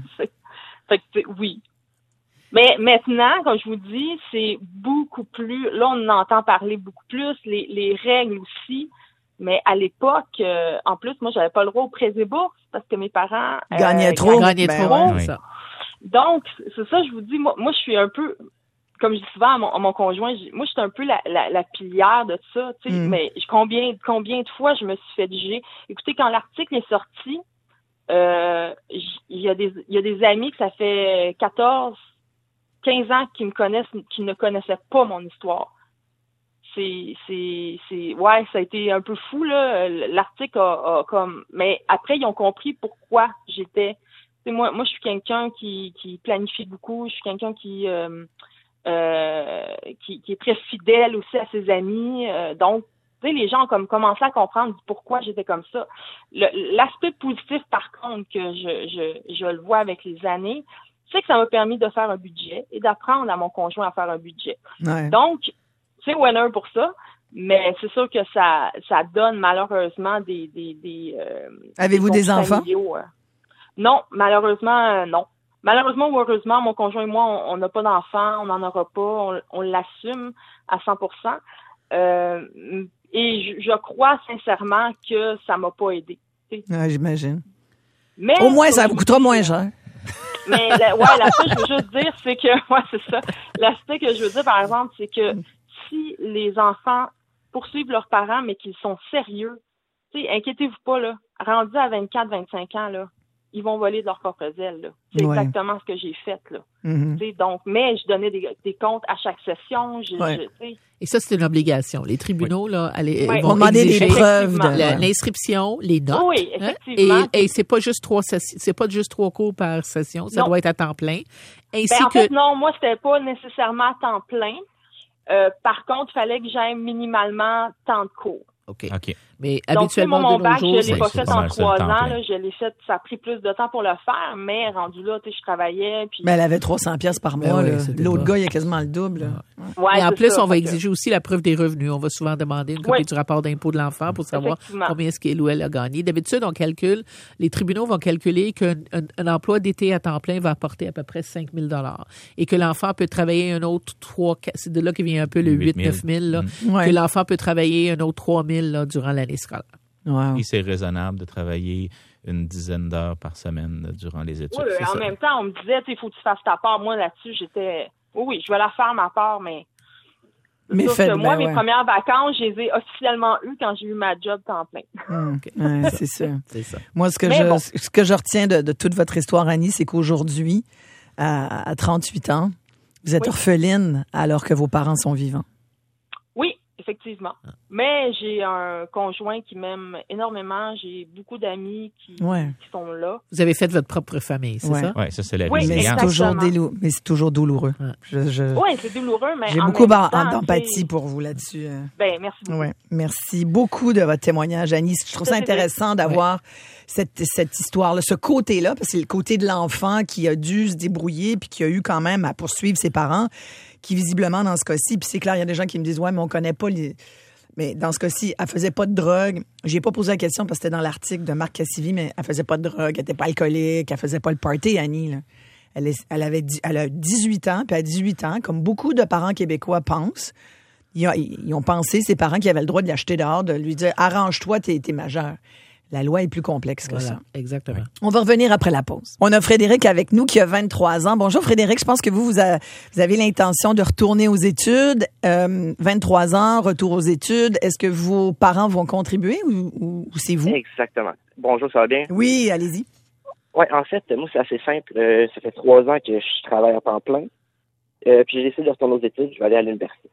que oui. Mais maintenant, comme je vous dis, c'est beaucoup plus, là, on en entend parler beaucoup plus, les règles aussi. Mais à l'époque, en plus, moi, j'avais pas le droit au prêt et bourse parce que mes parents gagnaient trop. Ça. Donc, c'est ça, je vous dis, moi, je suis un peu, comme je dis souvent à mon conjoint, moi, je suis un peu la pilière de ça, tu sais. Mais combien de fois je me suis fait juger. Écoutez, quand l'article est sorti, il y a des amis que ça fait 14, 15 ans qui me connaissent, qui ne connaissaient pas mon histoire. Ça a été un peu fou, là. L'article a comme, mais après, ils ont compris pourquoi j'étais, moi, je suis quelqu'un qui planifie beaucoup, je suis quelqu'un qui est très fidèle aussi à ses amis, donc, tu sais, les gens ont comme commencé à comprendre pourquoi j'étais comme ça. L'aspect positif, par contre, que je le vois avec les années, c'est que ça m'a permis de faire un budget et d'apprendre à mon conjoint à faire un budget. Ouais. Donc, c'est winner pour ça, mais c'est sûr que ça donne malheureusement des Avez-vous des enfants? Non, malheureusement, non. Malheureusement ou heureusement, mon conjoint et moi, on n'a pas d'enfants, on n'en aura pas, on l'assume à 100%. Et je crois sincèrement que ça m'a pas aidé. Ouais, j'imagine. Mais au moins, ça vous coûtera moins cher. Mais l'aspect que je veux juste dire, c'est que, c'est ça. L'aspect que je veux dire, par exemple, c'est que si les enfants poursuivent leurs parents, mais qu'ils sont sérieux, tu sais, inquiétez-vous pas, là, rendus à 24-25 ans, là, ils vont voler de leur propre aile, là. C'est exactement ce que j'ai fait, là. Mm-hmm. Tu sais, donc, mais je donnais des comptes à chaque session, tu sais. Et ça, c'est une obligation. Les tribunaux, là, vont demander des preuves l'inscription, les notes. Oui, effectivement. Et c'est pas juste 3 cours par session. Ça doit être à temps plein. En fait, non, moi, c'était pas nécessairement à temps plein. Par contre, il fallait que j'aille minimalement tant de cours. OK. Mais Donc, habituellement, moi, mon de nos bac, jours, je l'ai pas c'est fait pas en mal ça, 3 le temps ans. plein. Là, je l'ai fait, ça a pris plus de temps pour le faire, mais rendu là, je travaillais. Puis... Mais elle avait 300 pièces par mois. oui, là. c'était L'autre pas- gars, il a quasiment le double. là. Ouais, Et en c'est plus, ça, on va fait que- exiger aussi la preuve des revenus. On va souvent demander une copie Oui. du rapport d'impôt de l'enfant pour savoir Effectivement. combien est-ce qu'il ou elle a gagné. D'habitude, on calcule, les tribunaux vont calculer qu'un emploi d'été à temps plein va apporter à peu près 5 000 et que l'enfant peut travailler un autre 3 4 c'est de là qu'il vient un peu le 8 9 000 là, Ouais. que l'enfant peut travailler un autre 3 000 là, durant l'année scolaire. Wow. Et c'est raisonnable de travailler une dizaine d'heures par semaine durant les études. Oui, c'est en ça. même temps, on me disait, il faut que tu fasses ta part. Moi, là-dessus, j'étais... Oui, je vais la faire, ma part, mais... Mais Sauf faites que moi, bien, mes ouais. premières vacances, je les ai officiellement eues quand j'ai eu ma job temps plein. Ouais, c'est ça. C'est ça. Moi, ce que Mais bon. je retiens de toute votre histoire, Annie, c'est qu'aujourd'hui, à 38 ans, vous êtes Oui. orpheline alors que vos parents sont vivants. Oui, effectivement. Mais j'ai un conjoint qui m'aime énormément. J'ai beaucoup d'amis qui sont là. Vous avez fait votre propre famille, c'est Ouais. ça? Oui, ça, c'est la Oui, Mais c'est résilience. exactement. toujours douloureux. Ouais. Oui, c'est douloureux, mais J'ai en beaucoup même temps, d'empathie tu sais, pour vous là-dessus. Ben, merci beaucoup. Ouais. Merci beaucoup de votre témoignage, Annie. Je trouve ça Ça fait intéressant d'avoir cette histoire-là, ce côté-là, parce que c'est le côté de l'enfant qui a dû se débrouiller puis qui a eu quand même à poursuivre ses parents, qui visiblement, dans ce cas-ci, puis c'est clair, il y a des gens qui me disent, ouais, mais on connaît pas les... Mais dans ce cas-ci, elle faisait pas de drogue. J'ai pas posé la question parce que c'était dans l'article de Marc Cassivi, mais elle faisait pas de drogue, elle était pas alcoolique, elle faisait pas le party, Annie, là. Elle a 18 ans, puis à 18 ans, comme beaucoup de parents québécois pensent, ils ont pensé, ses parents, qui avaient le droit de l'acheter dehors, de lui dire « Arrange-toi, t'es majeur ». La loi est plus complexe que ça. Voilà, exactement. On va revenir après la pause. On a Frédéric avec nous qui a 23 ans. Bonjour Frédéric, je pense que vous avez l'intention de retourner aux études. 23 ans, retour aux études. Est-ce que vos parents vont contribuer ou c'est vous? Exactement. Bonjour, ça va bien? Oui, allez-y. Oui, en fait, moi, c'est assez simple. Ça fait 3 ans que je travaille à temps plein. Puis j'ai décidé de retourner aux études. Je vais aller à l'université.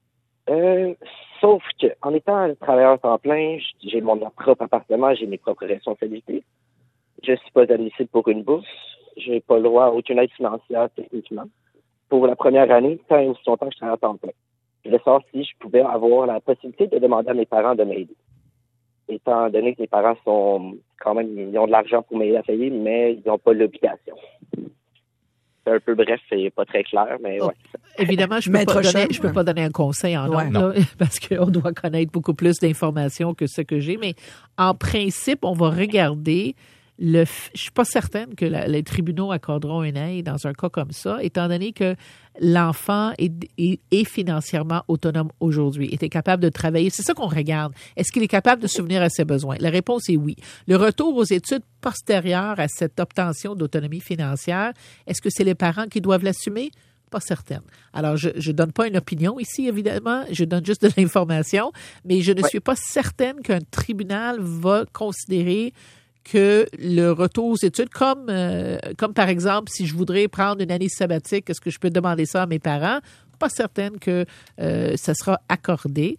Sauf que, en étant travailleur à temps plein, j'ai mon propre appartement, j'ai mes propres responsabilités. Je suis pas admissible pour une bourse. J'ai pas le droit à aucune aide financière, techniquement. Pour la première année, tant et aussi longtemps que je travaille à temps plein. Je voulais savoir si je pouvais avoir la possibilité de demander à mes parents de m'aider. Étant donné que mes parents sont quand même, ils ont de l'argent pour m'aider à payer, mais ils n'ont pas l'obligation. C'est un peu bref, c'est pas très clair, mais ouais. Évidemment, je peux pas donner un conseil en ondes, là, parce qu'on doit connaître beaucoup plus d'informations que ce que j'ai, mais en principe, on va regarder je suis pas certaine que les tribunaux accorderont une aide dans un cas comme ça, étant donné que l'enfant est financièrement autonome aujourd'hui, était capable de travailler. C'est ça qu'on regarde. Est-ce qu'il est capable de subvenir à ses besoins? La réponse est oui. Le retour aux études postérieures à cette obtention d'autonomie financière, est-ce que c'est les parents qui doivent l'assumer? Pas certaine. Alors, je donne pas une opinion ici, évidemment. Je donne juste de l'information, mais je ne suis pas certaine qu'un tribunal va considérer que le retour aux études, comme par exemple, si je voudrais prendre une année sabbatique, est-ce que je peux demander ça à mes parents? Pas certaine que ça sera accordé.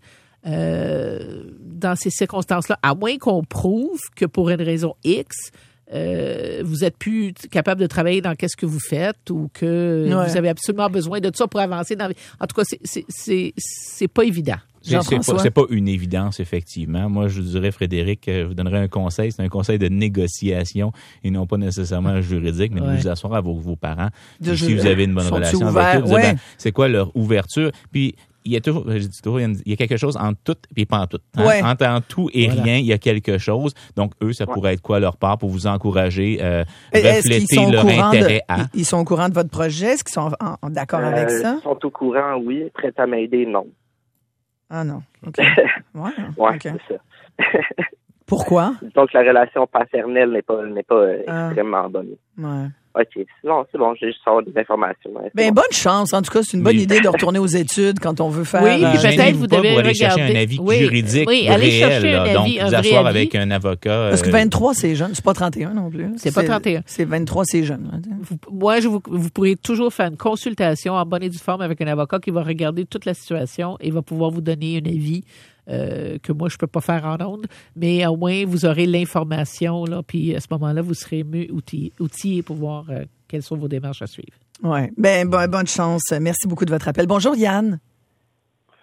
Dans ces circonstances-là, à moins qu'on prouve que pour une raison X, vous êtes plus capable de travailler dans qu'est-ce que vous faites ou que vous avez absolument besoin de ça pour avancer dans... En tout cas, c'est pas évident. C'est pas une évidence, effectivement. Moi, je dirais, Frédéric, je vous donnerais un conseil. C'est un conseil de négociation et non pas nécessairement juridique, mais de vous asseoir avec vos parents. Si vous avez une bonne relation avec eux, c'est quoi leur ouverture? Puis, il y a toujours, je dis toujours, il y a quelque chose entre tout et pas en tout. Hein? En tout et rien, il y a quelque chose. Donc, eux, ça pourrait être quoi leur part pour vous encourager, refléter leur intérêt à... Ils sont au courant de votre projet? Est-ce qu'ils sont d'accord avec ça? Ils sont au courant, oui. Prêts à m'aider, non. Ah non, OK. Ouais, okay. C'est ça. Pourquoi? Donc, la relation paternelle n'est pas extrêmement bonne. Ouais. OK. Non, c'est bon, j'ai juste savoir des informations. Ben, bonne chance. En tout cas, c'est une bonne idée de retourner aux études quand on veut faire... Oui, puis peut-être vous devez aller regarder... chercher un avis juridique allez réel. chercher un Donc, avis, vous asseoir avec un avocat... Parce que 23, c'est jeune. C'est pas 31 non plus. C'est pas 31. C'est 23, c'est jeune. Vous pourrez toujours faire une consultation en bonne et due forme avec un avocat qui va regarder toute la situation et va pouvoir vous donner un avis que moi, je peux pas faire en ondes, mais au moins, vous aurez l'information, là, puis à ce moment-là, vous serez mieux outillés pour voir quelles sont vos démarches à suivre. Oui. Ben, bonne chance. Merci beaucoup de votre appel. Bonjour, Yann.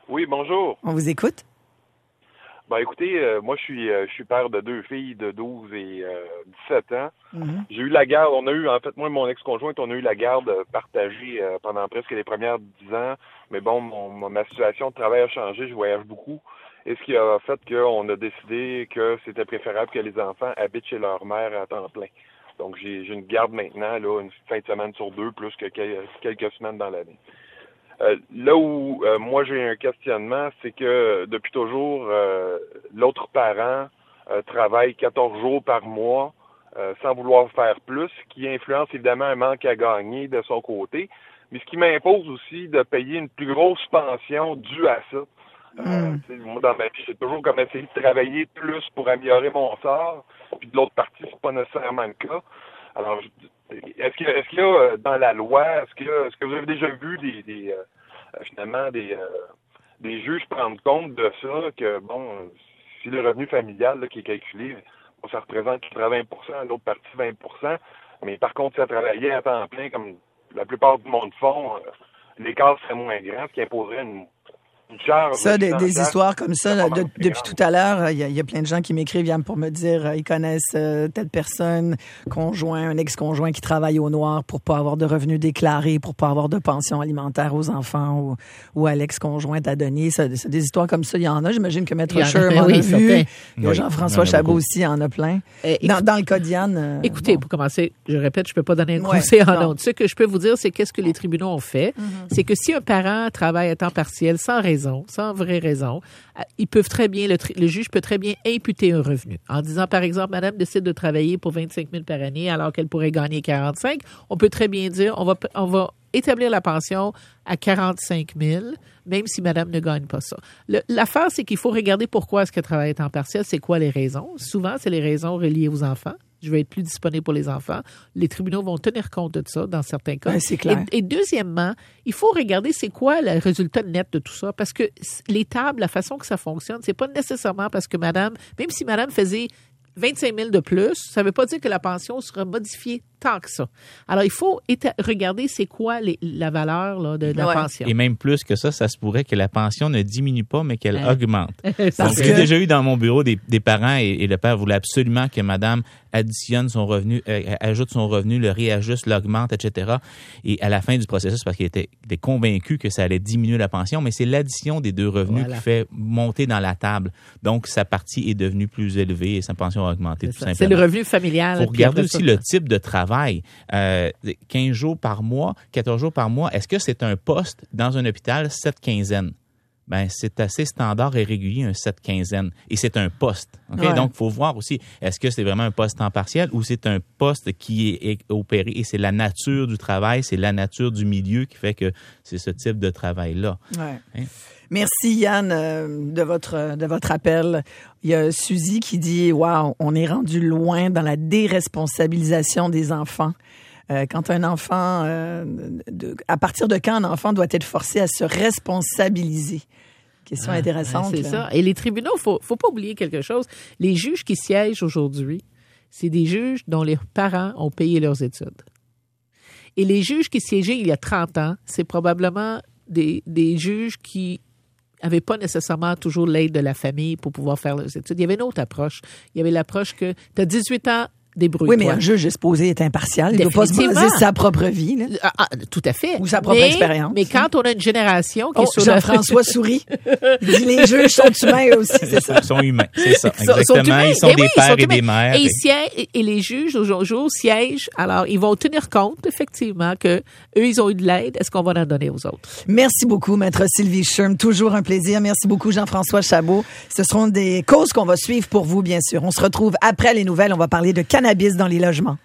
Oui, bonjour. On vous écoute. Ben écoutez, moi je suis père de 2 filles de 12 et 17 ans. Mm-hmm. J'ai eu la garde, moi et mon ex-conjointe, on a eu la garde partagée pendant presque les premières 10 ans. Mais bon, ma situation de travail a changé, je voyage beaucoup. Et ce qui a fait qu'on a décidé que c'était préférable que les enfants habitent chez leur mère à temps plein. Donc j'ai une garde maintenant, là, une fin de semaine sur 2, plus que quelques semaines dans l'année. Là où moi j'ai un questionnement, c'est que depuis toujours, l'autre parent travaille 14 jours par mois sans vouloir faire plus, ce qui influence évidemment un manque à gagner de son côté, mais ce qui m'impose aussi de payer une plus grosse pension due à ça. Moi, dans ma vie, j'ai toujours comme essayé de travailler plus pour améliorer mon sort, puis de l'autre partie, c'est pas nécessairement le cas. Alors, est-ce qu'il y a dans la loi, est-ce que vous avez déjà vu des juges prendre compte de ça, que bon, si le revenu familial là, qui est calculé, bon, ça représente 80%, l'autre partie 20%, mais par contre, si elle travaillait à temps plein, comme la plupart du monde font, l'écart serait moins grand, ce qui imposerait une charge. Ça, des histoires comme ça, là, depuis tout à l'heure, il y a plein de gens qui m'écrivent Yann, pour me dire ils connaissent telle personne, un ex-conjoint qui travaille au noir pour pas avoir de revenus déclarés, pour pas avoir de pension alimentaire aux enfants ou à l'ex-conjoint à donner. C'est des histoires comme ça, il y en a. J'imagine que Maître Schur m'en a vu. Il y a Jean-François Chabot aussi en a plein. Dans le cas d'Yann... écoutez, pour commencer, je répète, je peux pas donner un conseil en ondes. Ce que je peux vous dire, c'est qu'est-ce que les tribunaux ont fait. C'est que si un parent travaille à temps partiel sans vraie raison, ils peuvent très bien, le juge peut très bien imputer un revenu. En disant, par exemple, madame décide de travailler pour 25 000 par année alors qu'elle pourrait gagner 45, on peut très bien dire, on va établir la pension à 45 000, même si madame ne gagne pas ça. L'affaire, c'est qu'il faut regarder pourquoi est-ce qu'elle travaille à temps partiel, c'est quoi les raisons. Souvent, c'est les raisons reliées aux enfants. Je vais être plus disponible pour les enfants. Les tribunaux vont tenir compte de ça dans certains cas. Ouais, c'est clair. Et deuxièmement, il faut regarder c'est quoi le résultat net de tout ça. Parce que les tables, la façon que ça fonctionne, c'est pas nécessairement parce que madame, même si madame faisait 25 000 de plus, ça ne veut pas dire que la pension sera modifiée tant que ça. Alors, il faut regarder c'est quoi la valeur là, de la pension. Et même plus que ça se pourrait que la pension ne diminue pas, mais qu'elle augmente. Donc, j'ai déjà eu dans mon bureau des parents et le père voulait absolument que madame additionne son revenu, ajoute son revenu, le réajuste, l'augmente, etc. Et à la fin du processus, parce qu'il était convaincu que ça allait diminuer la pension, mais c'est l'addition des deux revenus qui fait monter dans la table. Donc, sa partie est devenue plus élevée et sa pension a augmenté tout simplement. C'est le revenu familial. Il faut regarder aussi le type de travail. 15 jours par mois, 14 jours par mois, est-ce que c'est un poste dans un hôpital 7 quinzaines? Ben, c'est assez standard et régulier, un 7 quinzaines. Et c'est un poste. Okay? Ouais. Donc, il faut voir aussi, est-ce que c'est vraiment un poste temps partiel ou c'est un poste qui est opéré et c'est la nature du travail, c'est la nature du milieu qui fait que c'est ce type de travail-là. Ouais. Hein? Merci Yann de votre appel. Il y a Suzy qui dit wow, on est rendu loin dans la déresponsabilisation des enfants. Quand un enfant, à partir de quand un enfant doit être forcé à se responsabiliser? Question intéressante. C'est ça. Et les tribunaux, faut pas oublier quelque chose. Les juges qui siègent aujourd'hui, c'est des juges dont les parents ont payé leurs études. Et les juges qui siégeaient il y a 30 ans, c'est probablement des juges qui n'avaient pas nécessairement toujours l'aide de la famille pour pouvoir faire leurs études. Il y avait une autre approche. Il y avait l'approche que tu as 18 ans, débrouille-toi. Oui, mais un juge est supposé être impartial. Il ne doit pas se baser sa propre vie. Là. Tout à fait. Ou sa propre expérience. Mais quand on a une génération qui est sur Jean-François sourit. Il dit les juges sont humains aussi, c'est ça. Ils sont humains, c'est ça. Exactement. Ils sont des pères et des mères. Et les juges, aujourd'hui, siègent. Alors, ils vont tenir compte, effectivement, que eux, ils ont eu de l'aide. Est-ce qu'on va en donner aux autres? Merci beaucoup, Maître Sylvie Schurm. Toujours un plaisir. Merci beaucoup, Jean-François Chabot. Ce seront des causes qu'on va suivre pour vous, bien sûr. On se retrouve après les nouvelles. On va parler de cannabis dans les logements.